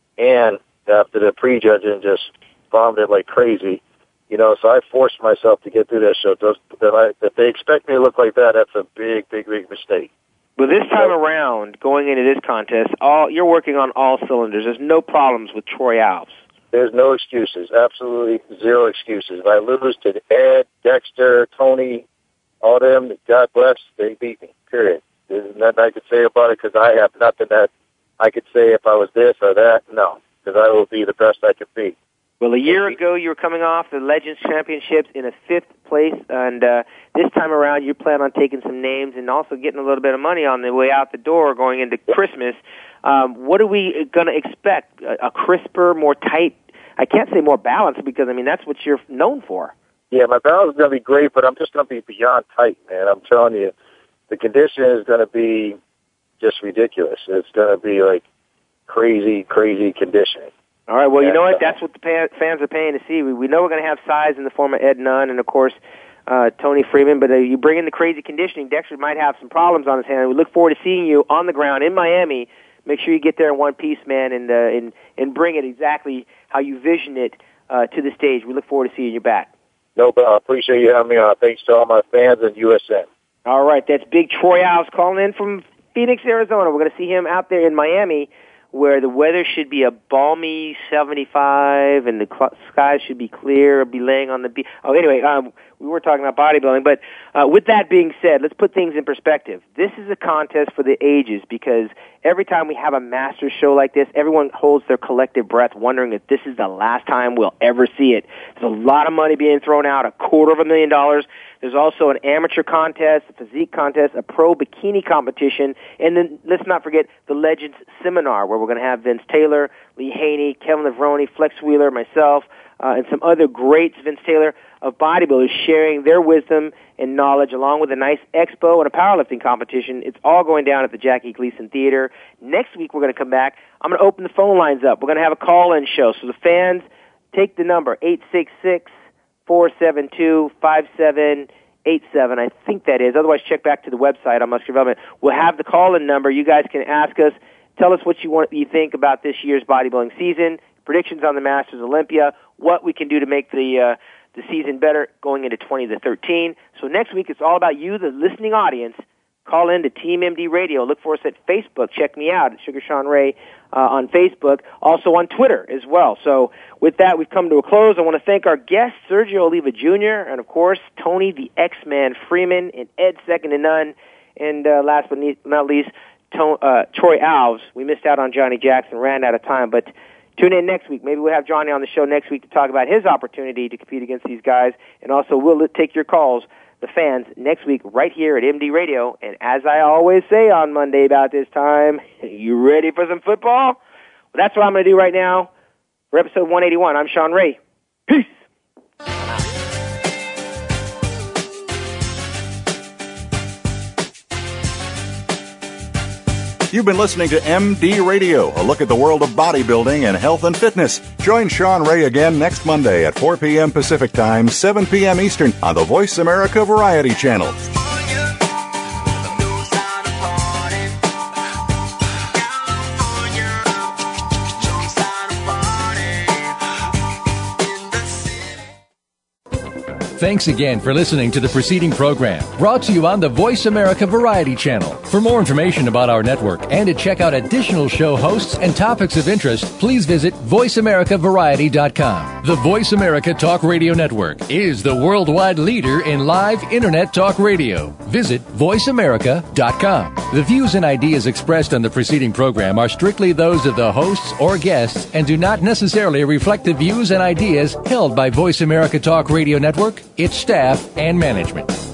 and after the prejudging, just bombed it like crazy. So I forced myself to get through that show. If they expect me to look like that, that's a big, big, big mistake. But this time around, going into this contest, you're working on all cylinders. There's no problems with Troy Alves. There's no excuses. Absolutely zero excuses. If I lose to Ed, Dexter, Tony, all them, God bless, they beat me, period. There's nothing I could say about it because I have nothing that I could say if I was this or that. No, because I will be the best I could be. Well, a year ago, you were coming off the Legends Championships in a 5th place, and this time around, you plan on taking some names and also getting a little bit of money on the way out the door going into Christmas. What are we going to expect? A crisper, more tight, I can't say more balanced because, that's what you're known for. Yeah, my balance is going to be great, but I'm just going to be beyond tight, man. I'm telling you, the condition is going to be just ridiculous. It's going to be like crazy, crazy conditioning. All right, well, you know what? That's what the fans are paying to see. We know we're going to have size in the form of Ed Nunn and, of course, Tony Freeman, but you bring in the crazy conditioning, Dexter might have some problems on his hand. We look forward to seeing you on the ground in Miami. Make sure you get there in one piece, man, and bring it exactly how you vision it to the stage. We look forward to seeing you back. No problem. I appreciate you having me on. Thanks to all my fans and USN. All right, that's Big Troy Alves calling in from Phoenix, Arizona. We're going to see him out there in Miami, where the weather should be a balmy 75 and the skies should be clear, be laying on the beach. Oh, anyway, we were talking about bodybuilding, but with that being said, let's put things in perspective. This is a contest for the ages because every time we have a master show like this, everyone holds their collective breath wondering if this is the last time we'll ever see it. There's a lot of money being thrown out, $250,000. There's also an amateur contest, a physique contest, a pro bikini competition, and then let's not forget the Legends Seminar, where we're going to have Vince Taylor, Lee Haney, Kevin Levrone, Flex Wheeler, myself, and some other greats, Vince Taylor, of bodybuilders sharing their wisdom and knowledge along with a nice expo and a powerlifting competition. It's all going down at the Jackie Gleason Theater. Next week we're going to come back. I'm going to open the phone lines up. We're going to have a call-in show. So the fans, take the number, 866-472-5787. I think that is. Otherwise, check back to the website on Muscular Development. We'll have the call-in number. You guys can ask us. Tell us what you think about this year's bodybuilding season, predictions on the Masters Olympia, what we can do to make the season better going into 2013. So next week, it's all about you, the listening audience. Call in to Team MD Radio. Look for us at Facebook. Check me out at Sugar Sean Ray on Facebook. Also on Twitter as well. So with that, we've come to a close. I want to thank our guests, Sergio Oliva Jr., and, of course, Tony the X-Man Freeman, and Ed Second to None. And last but not least, Troy Alves. We missed out on Johnny Jackson, ran out of time, but tune in next week. Maybe we'll have Johnny on the show next week to talk about his opportunity to compete against these guys, and also we'll take your calls, the fans, next week right here at MD Radio. And as I always say on Monday about this time, you ready for some football? Well, that's what I'm going to do right now. For episode 181, I'm Sean Ray. Peace. You've been listening to MD Radio, a look at the world of bodybuilding and health and fitness. Join Sean Ray again next Monday at 4 p.m. Pacific Time, 7 p.m. Eastern on the Voice America Variety Channel. Thanks again for listening to the preceding program, brought to you on the Voice America Variety Channel. For more information about our network and to check out additional show hosts and topics of interest, please visit VoiceAmericaVariety.com. The Voice America Talk Radio Network is the worldwide leader in live Internet talk radio. Visit VoiceAmerica.com. The views and ideas expressed on the preceding program are strictly those of the hosts or guests and do not necessarily reflect the views and ideas held by Voice America Talk Radio Network, its staff, and management.